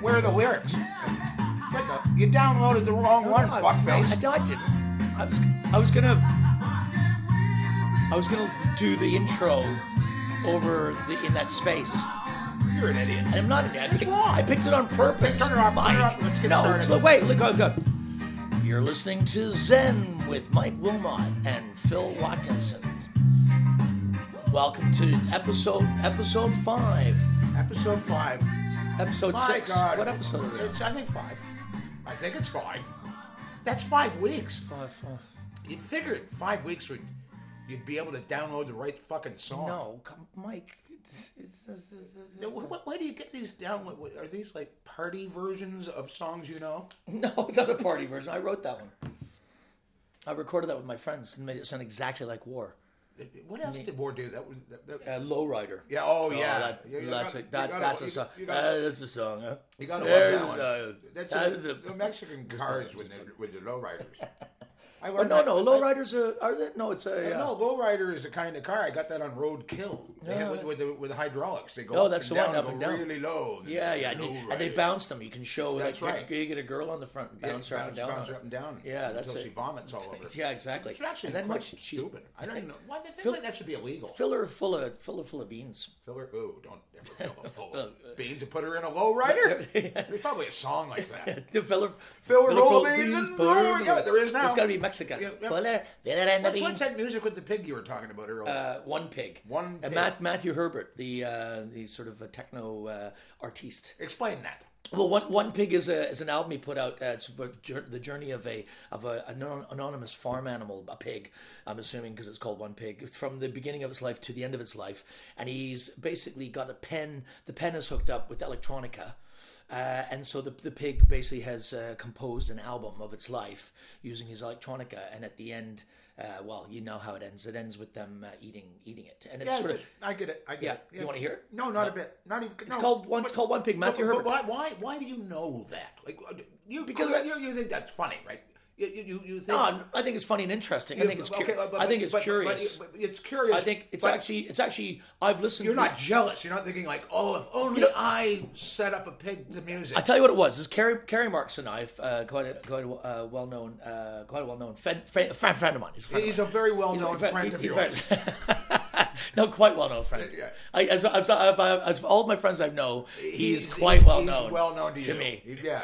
Where are the lyrics? You downloaded the wrong one, fuckface. No, I didn't. I was gonna do the intro over in that space. You're an idiot. I'm not an idiot. I picked it on purpose. Turn it off. Let's get started. No, wait. Look, go. You're listening to Zen with Mike Wilmot and Phil Watkinson. Welcome to episode 5. Episode 5. Episode My 6. God. What episode is it? I think 5. I think it's 5. That's 5 weeks. 5. You figured 5 weeks you'd be able to download the right fucking song. No, Mike. Why do you get these download? Are these like party versions of songs you know? No, it's not a party version. I wrote that one. I recorded that with my friends and made it sound exactly like War. What else did War do? That was Lowrider. Yeah. Oh, yeah. That's a song. That's a song. Huh? You gotta love that one. That's the Mexican cars with the lowriders. No, lowriders are they? No, it's a. No, lowrider is a kind of car. I got that on Roadkill. With the hydraulics. They go up that's and the down, one, up and down. really low. Yeah, and they bounce them. You can show. That's right. You get a girl on the front and bounce her up and down. Bounce her up and down. Yeah, that's until it. she vomits all over. Yeah, exactly. It's actually and then quite stupid. I don't even know why they think like that should be illegal. Fill her full of beans. Fill her. Ooh, don't ever fill her full of beans and put her in a lowrider. There's probably a song like that. Fill her full of beans. Yeah, there is now. It's got to be Mexican. What's that music with the pig you were talking about earlier? One Pig. One Pig. Matthew Herbert, the sort of a techno artiste. Explain that. Well, One Pig is an album he put out. It's the journey of an anonymous farm animal, a pig. I'm assuming because it's called One Pig. It's from the beginning of its life to the end of its life, and he's basically got a pen. The pen is hooked up with electronica. And so the pig basically has composed an album of its life using his electronica, and at the end, well, you know how it ends. It ends with them eating it, and it's I get it. Yeah. You want to hear it? No, not a bit. Not even. It's called One Pig. Matthew Herbert. But why do you know that? Like you think that's funny, right? You think? No, I think it's funny and interesting. I think it's curious. But it's curious. I think it's actually. I've listened. You're not jealous. You're not thinking like, oh, if only I set up a pig to music. I tell you what it was. This Carrie Marks and I, quite a well-known friend of mine. He's a very well-known friend of yours. No, quite well-known friend. Yeah. As all of my friends I know, he's quite well-known. He's well-known to me. Yeah.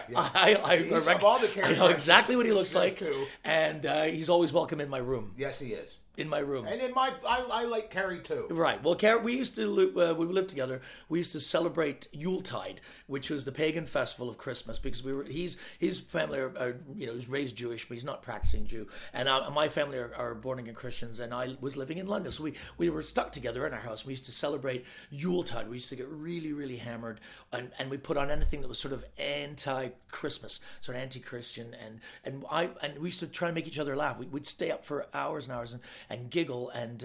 Of all the I know exactly what he looks like, too. and he's always welcome in my room. Yes, he is. In my room. And I like Carrie too. Right. Well, Carrie, we used to, we lived together, we used to celebrate Yuletide, which was the pagan festival of Christmas, because his family he's raised Jewish, but he's not practicing Jew. And my family are born again Christians, and I was living in London. So we were stuck together in our house. We used to celebrate Yuletide. We used to get really, really hammered, and we put on anything that was sort of anti-Christmas, sort of anti-Christian, and we used to try to make each other laugh. We'd stay up for hours and hours and giggle, and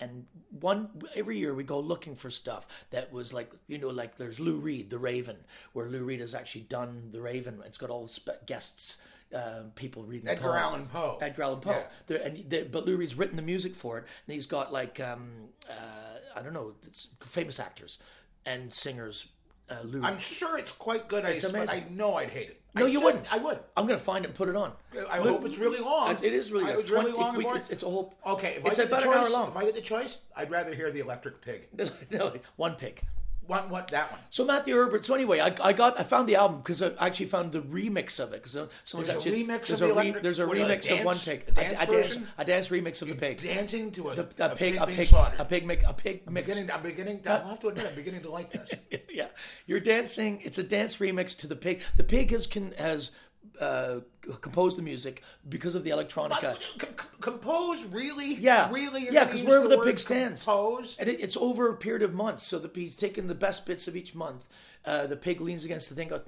every year we go looking for stuff that was like there's Lou Reed, The Raven, where Lou Reed has actually done The Raven. It's got all guests, people reading Edgar Allan Poe. Yeah. But Lou Reed's written the music for it, and he's got I don't know, famous actors and singers. I'm sure it's quite good. It's amazing. But I know I'd hate it. No, you wouldn't. I would. I'm going to find it and put it on. I hope it's really long. It is really long. It's really long. It's a whole. Okay, it's about an hour long. If I get the choice, I'd rather hear the Electric Pig. One Pig. What that one? So Matthew Herbert. So anyway, I found the album because I actually found the remix of it. Because there's a remix of the Electric. There's a remix of One Pig. A dance remix of the pig. Dancing to a pig mix. I'm beginning. I'll have to admit, I'm beginning to like this. Yeah, you're dancing. It's a dance remix to the pig. The pig has composed the music because of the electronica. Compose, really? Yeah, really. Yeah, because wherever the pig stands, compose, and it's over a period of months. So he's taken the best bits of each month. The pig leans against the thing, goes,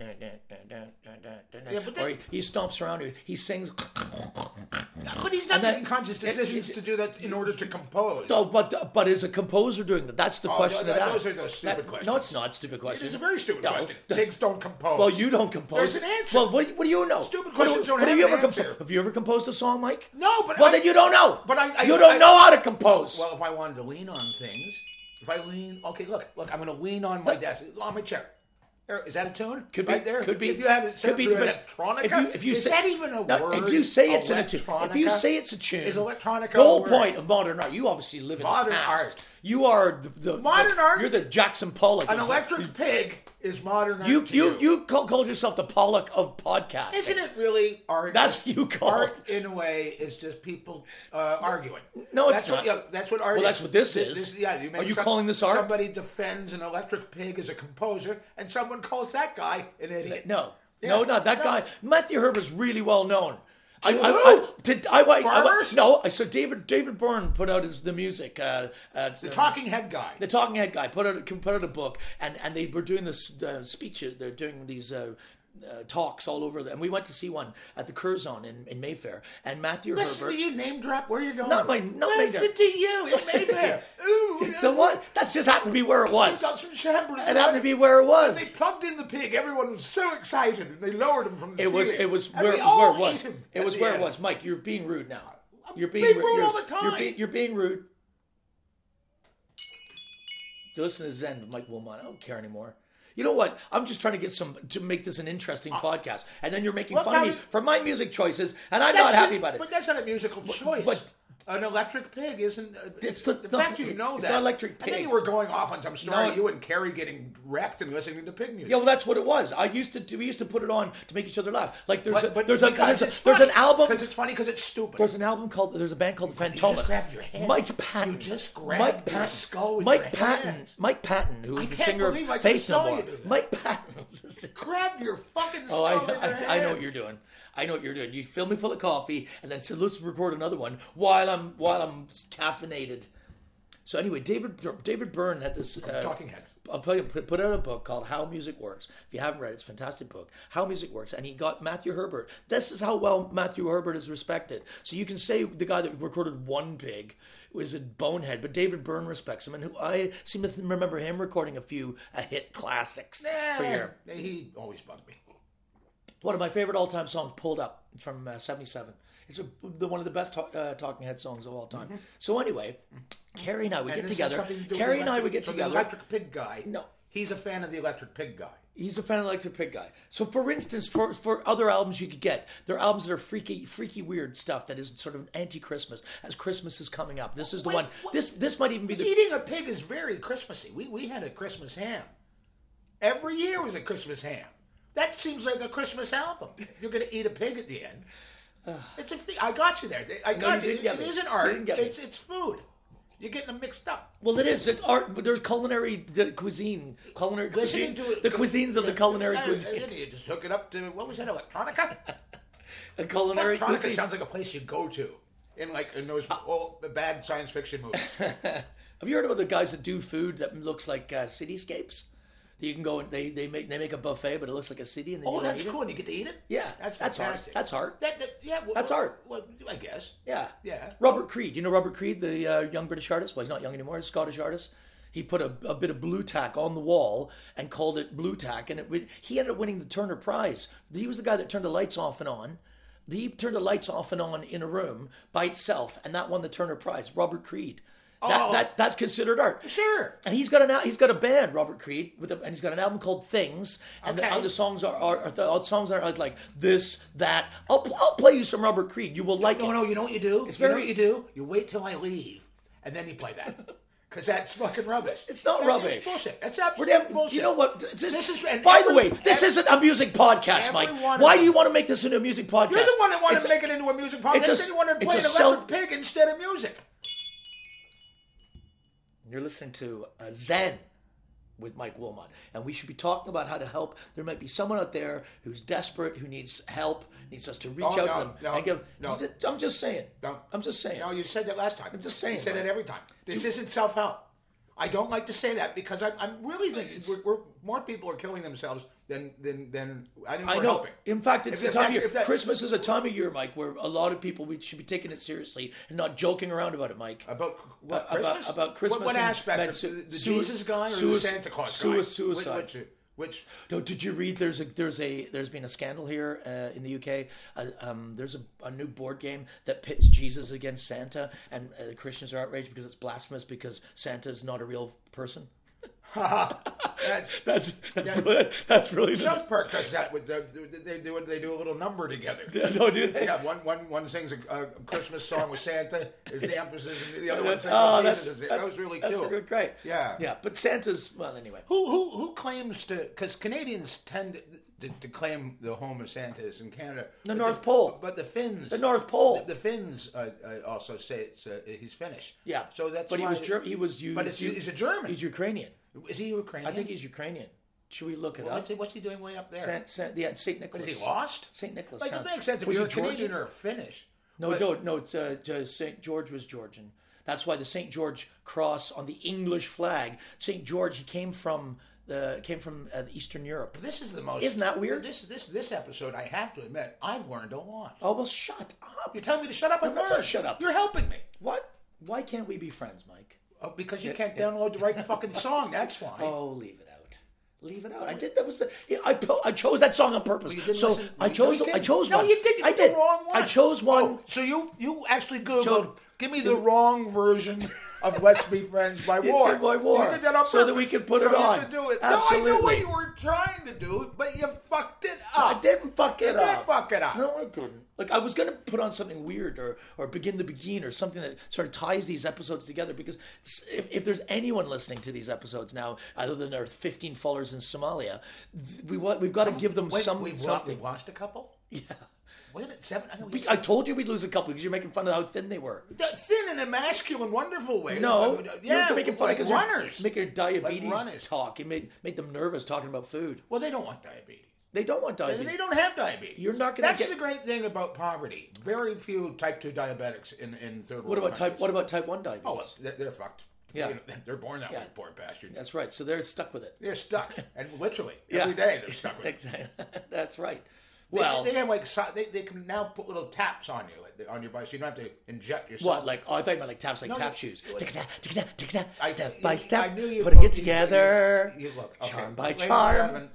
or he stomps around. He sings. But he's not making conscious decisions to do that in order to compose. No, but is a composer doing that? That's the question. Those are those stupid questions. No, it's not stupid question. It is a very stupid question. Pigs don't compose. Well, you don't compose. There's an answer. Well, what do you know? Stupid questions don't have an answer. Have you ever composed a song, Mike? No, but then you don't know. But you don't know how to compose. Well, if I wanted to lean on things, okay, look, I'm going to lean on my desk, on my chair. Is that a tune? Could be. Right there. Could be. If you have it set Could be. to electronica, If you is say, that even a word? If you say it's in a tune, if you say it's a tune, is electronica the whole a word? point of modern art. You obviously live in Modern the past. art. You are the Modern art? You're the Jackson Pollock. An electric pig is modern art. You called yourself the Pollock of podcasting. Isn't it really art? That's what you call art. it. In a way, is just people arguing. No, it's that's not. That's what art is. Well, that's what this is. Are you calling this art? Somebody defends an electric pig as a composer, and someone calls that guy an idiot. No, Yeah. no, not that guy. Matthew Herbert's really well known. Farmers? No, so David Byrne put out the music. The talking head guy. The talking head guy put out a book, and they were doing this speeches. They're doing these talks all over, and we went to see one at the Curzon in Mayfair. And Matthew Listen Herbert. to you name drop. Where are you going? Not Listen Mayfair. to you in Mayfair. Ooh, So what? That's just happened to be where it was. Got some chambers. It happened to be where it was. They plugged in the pig. Everyone was so excited, and they lowered him from the It was ceiling. where it was. It was where it was. Mike, you're being rude now. You're being rude all the time. You're being rude. You listen to Zen with Mike Wilmot. I don't care anymore. You know what? I'm just trying to make this an interesting podcast, and then you're making fun of me for my music choices, and I'm not happy about it. But that's not a musical choice. But an electric pig isn't. It's the no, fact you know it's that. not electric And then pig. you were going off on some story. No. You and Carrie getting wrecked and listening to pig music. Yeah, well, that's what it was. We used to put it on to make each other laugh. Like there's Because an album. Because it's funny. Because it's stupid. There's an album there's a band called the Fantomas. You just grabbed your head. Mike Patton. You just grabbed your skull with your hands. Mike Patton, who was the can't singer of believe I just Faith No saw More. you do that. Mike Patton was the singer. Grab your fucking skull Oh, with your hands. I know what you're doing. I know what you're doing. You fill me full of coffee and then said, "Let's record another one while I'm caffeinated." So anyway, David Byrne had this Talking Heads. Put out a book called How Music Works. If you haven't read it, it's a fantastic book. How Music Works, and he got Matthew Herbert. This is how well Matthew Herbert is respected. So you can say the guy that recorded One Pig was a bonehead, but David Byrne respects him, and I seem to remember him recording a hit classics for your. He always bugged me. One of my favorite all-time songs, Pulled Up, from '77. It's one of the best Talking Head songs of all time. Mm-hmm. So anyway, Carrie and I would get together. Carrie and I would get together. The Electric Pig guy. No. He's a fan of the Electric Pig guy. He's a fan of the Electric Pig guy. So for instance, for other albums you could get, there are albums that are freaky weird stuff that is sort of anti-Christmas, as Christmas is coming up. This is the one. This might even be the... Eating a pig is very Christmassy. We had a Christmas ham. Every year was a Christmas ham. That seems like a Christmas album. You're going to eat a pig at the end. It's I got you there. I got you. It isn't art. It's food. You're getting them mixed up. Well, it is. It's art. But there's cuisine. The cuisines of the culinary cuisine. You just hook it up to, what was that, electronica? A culinary electronica cuisine. sounds like a place you go to in those bad science fiction movies. Have you heard about the guys that do food that looks like cityscapes? You can go and they make a buffet, but it looks like a city. And then that's cool. And you get to eat it. Yeah, that's fantastic. That's art. That's art. Well, I guess. Yeah. Yeah. Robert Creed. You know Robert Creed, the young British artist? Well, he's not young anymore. He's a Scottish artist. He put a bit of blue tack on the wall and called it blue tack, and he ended up winning the Turner Prize. He was the guy that turned the lights off and on. He turned the lights off and on in a room by itself, and that won the Turner Prize. Robert Creed. That's considered art. Sure. And he's got a band, Robert Creed, and he's got an album called Things, and the songs are like this, that. I'll play you some Robert Creed. You will like it. No, you know what you do? You know what you do? You wait till I leave, and then you play that. Because that's fucking rubbish. It's not rubbish. It's bullshit. That's absolute bullshit. You know what? By the way, this isn't a music podcast, Mike. Why do you want to make this into a music podcast? You're the one that wanted to make it into a music podcast. Then you wanted to play an electric pig instead of music. You're listening to Zen with Mike Wilmot, and we should be talking about how to help. There might be someone out there who's desperate, who needs help, needs us to reach out to them. I'm just saying. I'm just saying. No, you said that last time. I'm just saying. You say that every time. This isn't self-help. I don't like to say that because I'm really thinking more people are killing themselves than I think we're helping. In fact, it's a time of year. Christmas is a time of year, Mike, where a lot of people should be taking it seriously and not joking around about it, Mike. About what, Christmas? About Christmas. What aspect? The Jesus guy or the Santa Claus guy? Suicide. Which? No, did you read? There's been a scandal here in the UK. There's a new board game that pits Jesus against Santa, and Christians are outraged because it's blasphemous because Santa is not a real person. That's, That's really South Park does that with they do a little number together. No, do they? Yeah, one sings a Christmas song with Santa is the emphasis, and the other one sings Jesus. That was really cool. That's great. Yeah, yeah. But Santa's anyway. Who claims to? Because Canadians tend to claim the home of Santa is in Canada, the North Pole. But the Finns, the North Pole, the Finns also say he's Finnish. Yeah, so that's. But why he was. But he's a German. He's Ukrainian. Is he Ukrainian? I think he's Ukrainian. Should we look it up? What's he doing way up there? St. Nicholas. But is he lost? St. Nicholas. Like, it makes sense if you're Canadian or Finnish. No, it's St. George was Georgian. That's why the St. George cross on the English flag. St. George, he came from Eastern Europe. This is the most. Isn't that weird? This episode, I have to admit, I've learned a lot. Oh well, shut up! You're telling me to shut up. I've learned. Shut up. You're helping me. What? Why can't we be friends, Mike? Oh, because you can't download the right fucking song. That's why. Oh, leave it out. Leave it out. I did. That was I chose that song on purpose. So I chose one. No, you did. You did the wrong one. I chose one. Oh, so you actually Googled. Give me the wrong version of "Let's Be Friends" by War. By War. You did that on purpose. So that we could put it on. You could do it. Absolutely. No, I know what you were trying to do, but you fucked it up. I didn't fuck it up. You did fuck it up. No, I didn't. Like, I was going to put on something weird or begin the begin or something that sort of ties these episodes together, because if there's anyone listening to these episodes now, other than our 15 followers in Somalia, we've got to give them something. We've lost a couple? Yeah. Wait a minute, 7? I told you we'd lose a couple because you're making fun of how thin they were. Thin in a masculine, wonderful way. No, yeah, you're making fun like of runners. Making your diabetes like talk. You made them nervous talking about food. Well, they don't want diabetes. They don't want diabetes. They don't have diabetes. You're not going to That's the great thing about poverty. Very few type 2 diabetics in third world countries. What about type 1 diabetes? Oh, well, they're fucked. Yeah. They're born that way, poor bastards. That's right. So they're stuck with it. They're stuck. And literally, every day they're stuck with it. Exactly. That's right. Well, they have they can now put little taps on you on your bike, so you don't have to inject yourself. What, like? Oh, I thought you meant like taps, like tap shoes. Step by step, I knew you putting it together. You look, charm by charm.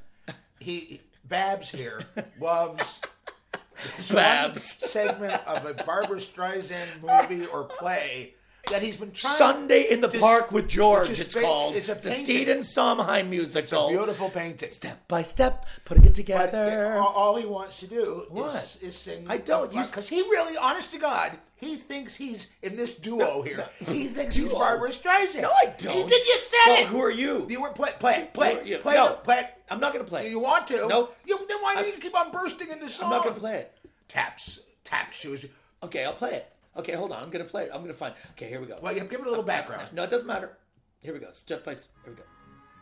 Babs here loves this Babs segment of a Barbra Streisand movie or play that he's been trying. Sunday in the Park with George. It's called. It's a the Steven Sondheim musical. It's a beautiful painting. Step by step, putting it together. But all he wants to do is sing. I don't. Because he really, honest to God, he thinks he's in this duo here. He thinks he's Barbra Streisand. No, I don't. You said it. Who are you? You were play. I'm not going to play it. You want to? Nope. Then why do you keep on bursting into song? I'm not going to play it. Tap shoes. Okay, I'll play it. Okay, hold on. I'm going to play it. I'm going to find. Okay, here we go. Well, give it a little background. No, it doesn't matter. Here we go. Step by step. Here we go.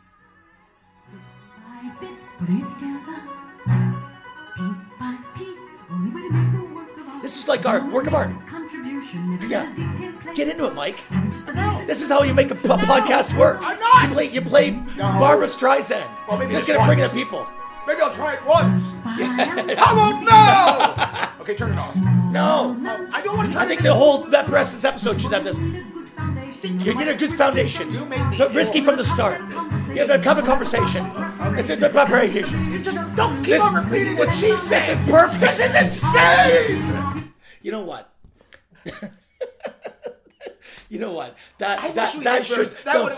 Piece by piece, only way to make a work of art. This is like art, work of art. Yeah. Get into it, Mike. No. This is how you make a podcast work. I'm not. You play Barbra Streisand. Well, maybe it's going to bring the people. Maybe I'll try it once. How about now? Okay, turn it off. No. I don't want to turn I think that rest of this episode should have this. You need a good foundation. But risky from the start. You have a conversation. It's a good preparation. Just don't keep on repeating what she said. This is perfect. This is insane. You know what? You know what? That should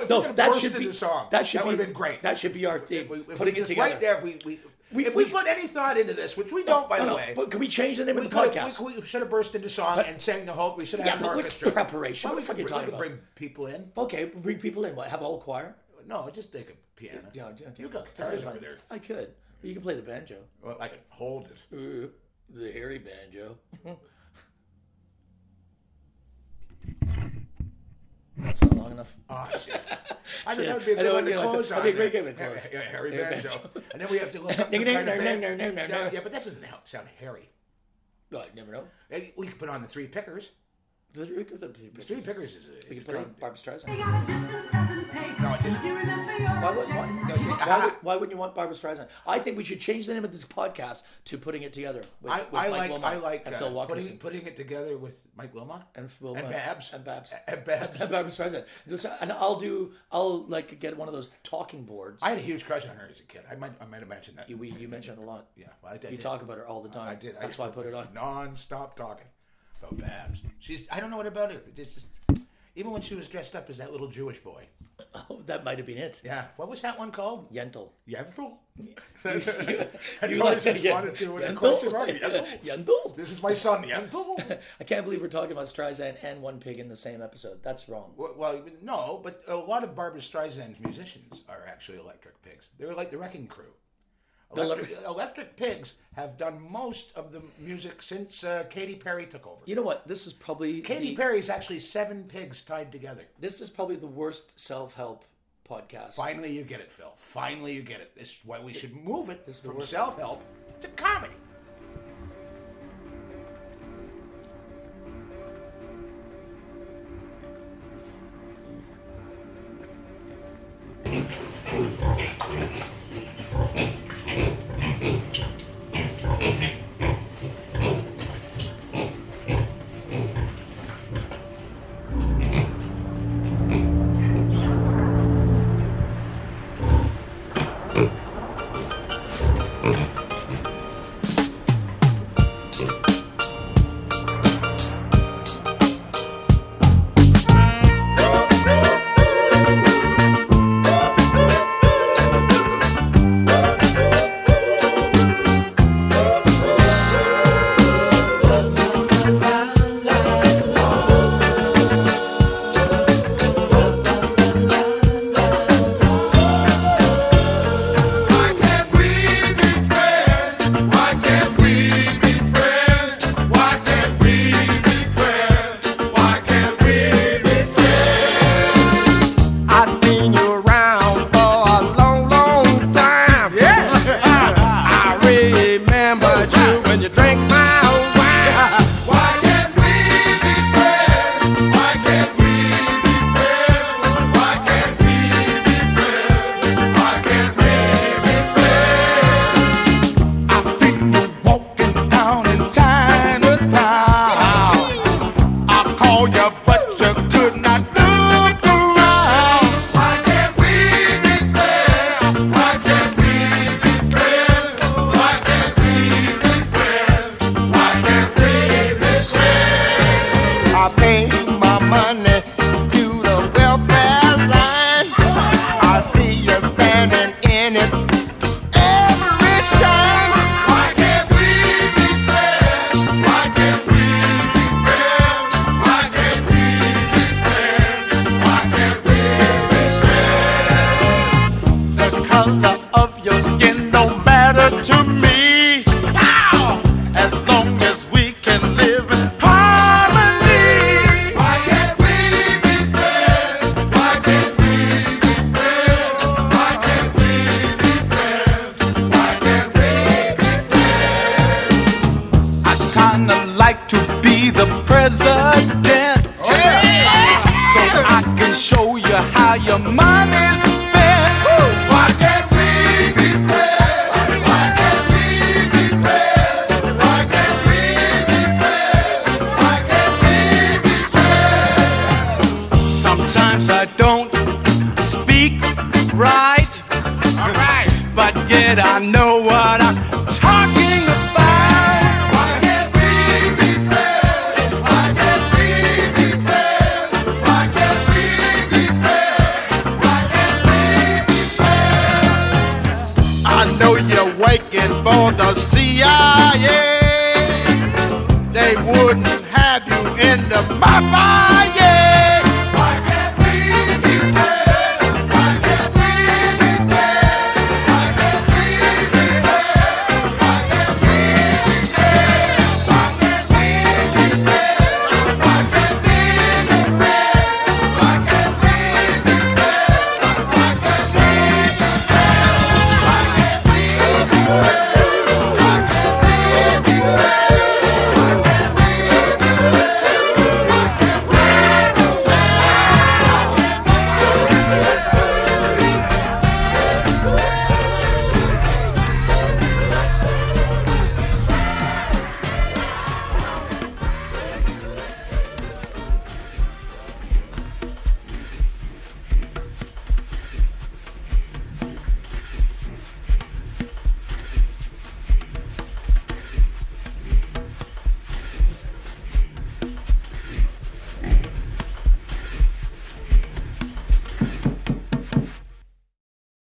have been great. That should be our thing. Putting it together. Right there, if we put any thought into this, which we don't, by the way. But can we change the name of the podcast? We should have burst into song and sang the whole. We should have had an orchestra. Preparation. Well, what the fuck are you talking about? Bring people in. Okay, bring people in. What? Have a whole choir? No, just take a piano. Okay. You got guitars over there. I could. You can play the banjo. Well, I could hold it. The hairy banjo. That's not long enough. Oh, shit. I think that would be a good one to close on. That'd be a great game to close. Harry Banjo. And then we have to look up some kind of band. Yeah, but that doesn't sound hairy. Well, you never know. We could put on the Three Pickers. The Three Pickers is we could put on Barbra Streisand. Why wouldn't you want Barbra Streisand? I think we should change the name of this podcast to Putting It Together with Mike Wilmot. I like and Phil Walkerson. putting it together with Mike Wilmot and Babs and Babs and Barbra Streisand. And I'll like get one of those talking boards. I had a huge crush on her as a kid. I might have mentioned that. You mentioned it a lot. Yeah, well, I did. You talk about her all the time. I did. That's why I put it on. Non-stop talking about Babs. I don't know what about her. Even when she was dressed up as that little Jewish boy. Oh, that might have been it. Yeah. What was that one called? Yentl. Yentl? You always like just wanted to with a question mark. Yentl? Yentl? This is my son, Yentl? I can't believe we're talking about Streisand and One Pig in the same episode. That's wrong. Well, no, but a lot of Barbra Streisand's musicians are actually Electric Pigs. They're like the Wrecking Crew. Electric Pigs have done most of the music since Katy Perry took over. You know what? This is probably Katy Perry's actually 7 pigs tied together. This is probably the worst self-help podcast. Finally, you get it, Phil. Finally, you get it. This is why we should move it from self-help to comedy. I know what I'm talking about. Why can't we be friends? Why can't we be friends? Why can't we be friends? Why can't we be friends? I know you're waiting for the CIA. They wouldn't have you in the my fire.